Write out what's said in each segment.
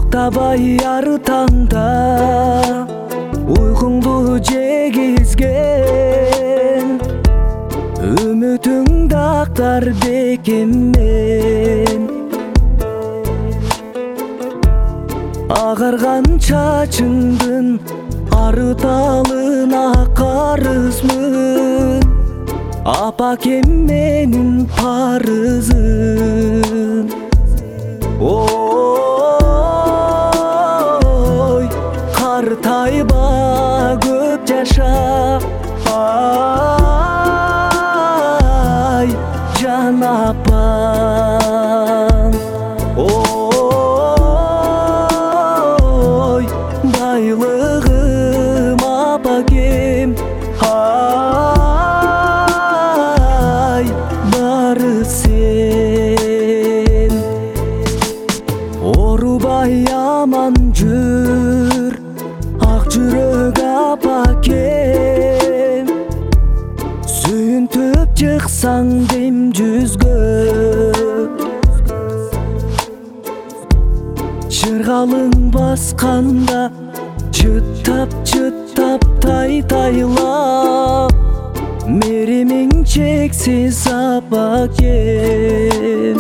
Уктабай ар таңда уйкуңду жегизген, үмүтүң дактар бекеммен. Агарган чачыңдын арыталына карызмын, апакем менин парызым. Ой, картайба, көп жаша, ай, жан апам. Ой, байлыгым апакем, ай, бары сен. Орубай аман жүр, ак жүрөк апакем, сүйүнтүп чыксаң дем жүзгө. Жыргалың басканда чыттап тай-тайлап, меремиң чексиз апакем.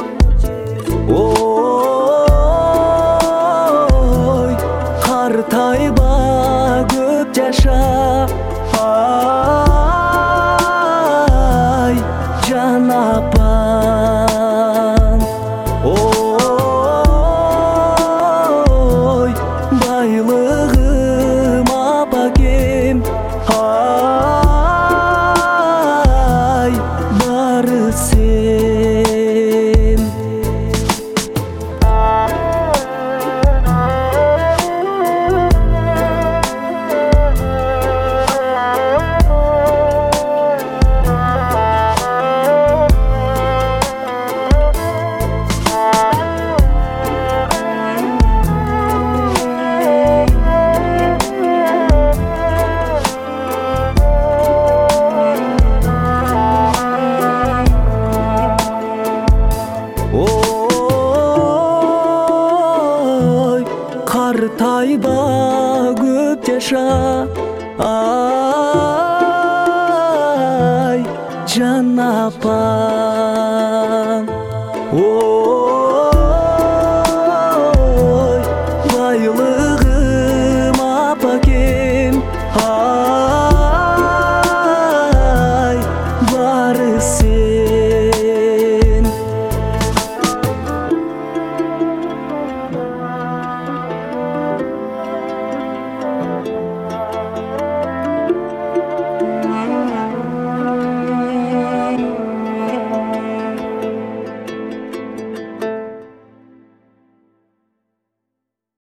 Ой, картайба, көп жаша, ай, жан апам. Ой, байлыгым апакем, ай, бары сен. Ой, картайба, көп жаша, ай, жан апам.